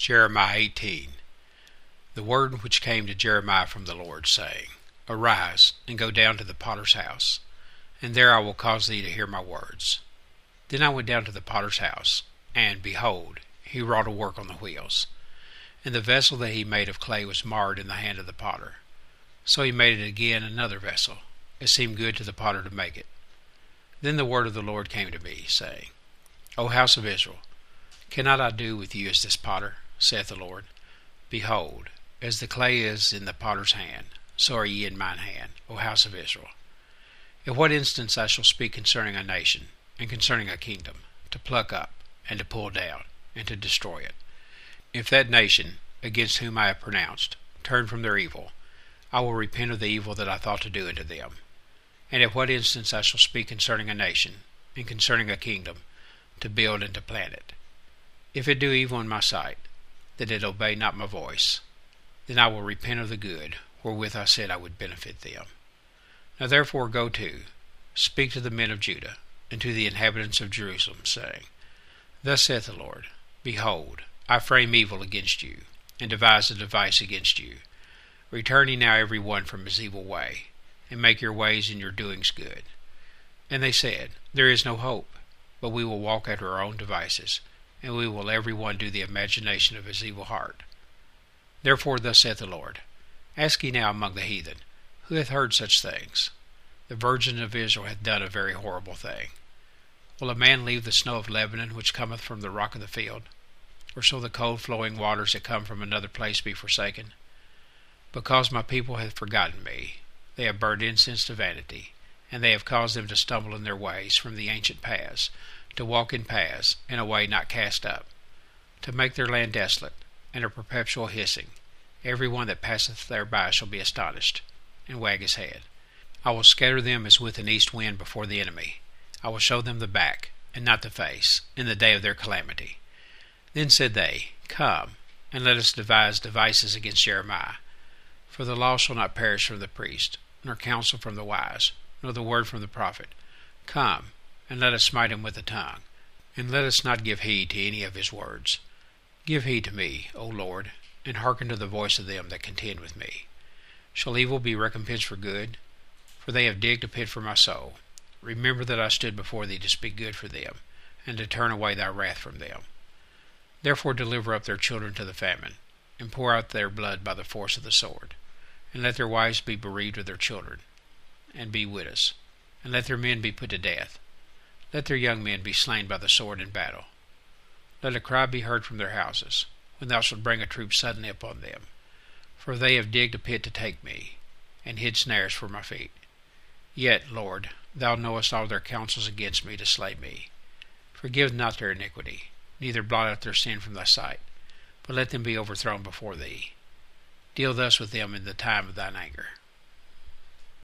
Jeremiah 18. The word which came to Jeremiah from the Lord, saying, Arise, and go down to the potter's house, and there I will cause thee to hear my words. Then I went down to the potter's house, and, behold, he wrought a work on the wheels. And the vessel that he made of clay was marred in the hand of the potter. So he made it again another vessel. It seemed good to the potter to make it. Then the word of the Lord came to me, saying, O house of Israel, cannot I do with you as this potter, saith the Lord? Behold, as the clay is in the potter's hand, so are ye in mine hand, O house of Israel. At what instance I shall speak concerning a nation, and concerning a kingdom, to pluck up, and to pull down, and to destroy it. If that nation, against whom I have pronounced, turn from their evil, I will repent of the evil that I thought to do unto them. And at what instance I shall speak concerning a nation, and concerning a kingdom, to build and to plant it. If it do evil in my sight, that it obey not my voice, then I will repent of the good, wherewith I said I would benefit them. Now therefore go to, speak to the men of Judah, and to the inhabitants of Jerusalem, saying, Thus saith the Lord, Behold, I frame evil against you, and devise a device against you. Return ye now every one from his evil way, and make your ways and your doings good. And they said, There is no hope, but we will walk after our own devices, and we will every one do the imagination of his evil heart. Therefore thus saith the Lord, Ask ye now among the heathen, who hath heard such things? The virgin of Israel hath done a very horrible thing. Will a man leave the snow of Lebanon, which cometh from the rock of the field? Or shall the cold flowing waters that come from another place be forsaken? Because my people hath forgotten me, they have burned incense to vanity, and they have caused them to stumble in their ways from the ancient paths, to walk in paths, in a way not cast up, to make their land desolate, and a perpetual hissing. Every one that passeth thereby shall be astonished, and wag his head. I will scatter them as with an east wind before the enemy. I will show them the back, and not the face, in the day of their calamity. Then said they, Come, and let us devise devices against Jeremiah. For the law shall not perish from the priest, nor counsel from the wise, nor the word from the prophet. Come, and let us smite him with the tongue, and let us not give heed to any of his words. Give heed to me, O Lord, and hearken to the voice of them that contend with me. Shall evil be recompensed for good? For they have digged a pit for my soul. Remember that I stood before thee to speak good for them, and to turn away thy wrath from them. Therefore deliver up their children to the famine, and pour out their blood by the force of the sword. And let their wives be bereaved of their children, and be widows. And let their men be put to death. Let their young men be slain by the sword in battle. Let a cry be heard from their houses, when thou shalt bring a troop suddenly upon them. For they have digged a pit to take me, and hid snares for my feet. Yet, Lord, thou knowest all their counsels against me to slay me. Forgive not their iniquity, neither blot out their sin from thy sight, but let them be overthrown before thee. Deal thus with them in the time of thine anger.